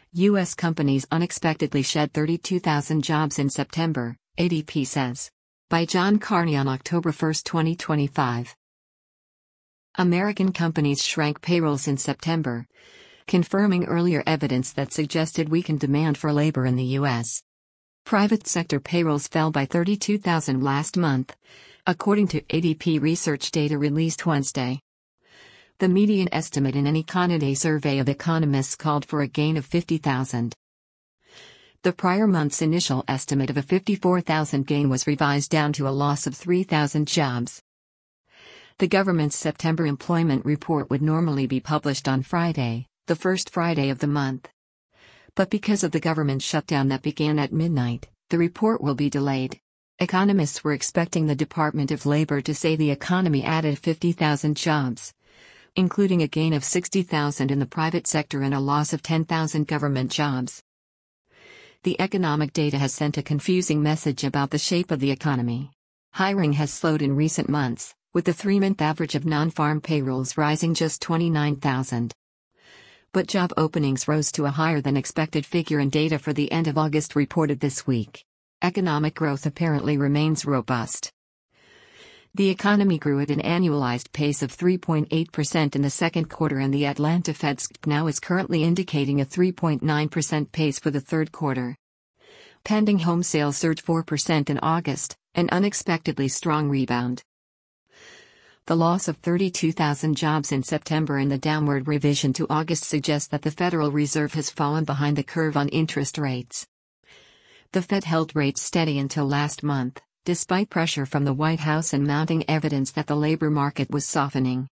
U.S. companies unexpectedly shed 32,000 jobs in September, ADP says. By John Carney on October 1, 2025. American companies shrank payrolls in September, confirming earlier evidence that suggested weakened demand for labor in the U.S. Private sector payrolls fell by 32,000 last month, according to ADP research data released Wednesday. The median estimate in an Econoday survey of economists called for a gain of 50,000. The prior month's initial estimate of a 54,000 gain was revised down to a loss of 3,000 jobs. The government's September employment report would normally be published on Friday, the first Friday of the month. But because of the government shutdown that began at midnight, the report will be delayed. Economists were expecting the Department of Labor to say the economy added 50,000 jobs, including a gain of 60,000 in the private sector and a loss of 10,000 government jobs. The economic data has sent a confusing message about the shape of the economy. Hiring has slowed in recent months, with the 3-month average of non-farm payrolls rising just 29,000. But job openings rose to a higher than expected figure in data for the end of August reported this week. Economic growth apparently remains robust. The economy grew at an annualized pace of 3.8% in the second quarter, and the Atlanta Fed's now is currently indicating a 3.9% pace for the third quarter. Pending home sales surged 4% in August, an unexpectedly strong rebound. The loss of 32,000 jobs in September and the downward revision to August suggest that the Federal Reserve has fallen behind the curve on interest rates. The Fed held rates steady until last month, despite pressure from the White House and mounting evidence that the labor market was softening.